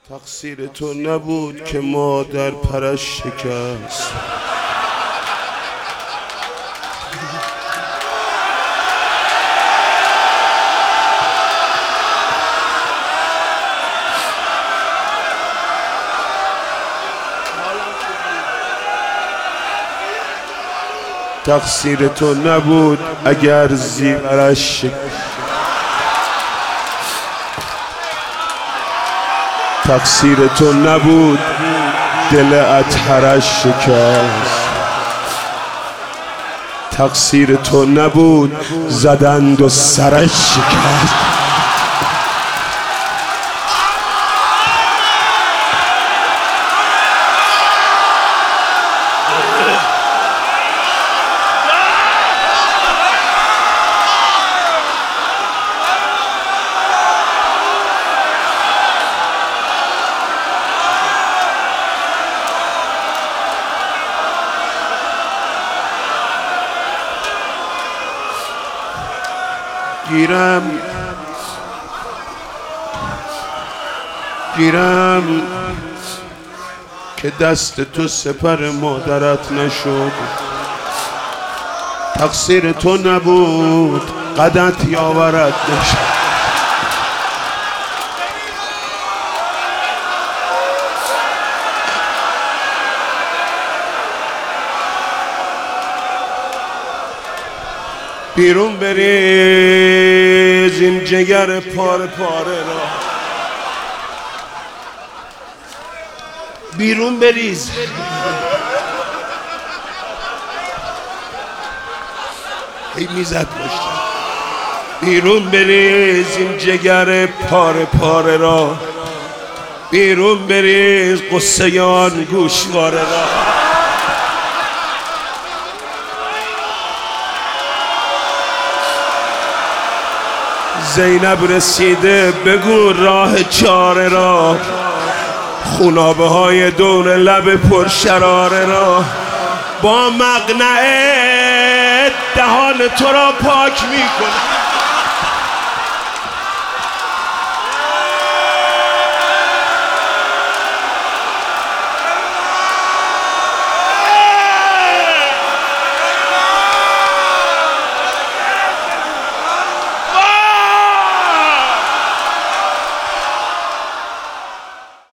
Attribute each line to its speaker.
Speaker 1: تقصیر تو نبود که مادر پرش شکست. تقصیر تو نبود اگر زیورش شکست. تقصیر تو نبود دل اطهرش شکست. تقصیر تو نبود زدند و سرش شکست. گیرم که دست تو سپر مادرت نشد. تقصیر تو نبود قدت یاورت نشد. بیرون بریز این جگر پاره پاره را. بیرون بریز. هی میزد باشتم. بیرون بریز این جگر پاره پاره را. بیرون بریز قصه آن گوشواره را. زینب رسیده بگو راه چاره را. خونابه های دور لب پرشراره را. با مقنعه دهان تو را پاک میکنه.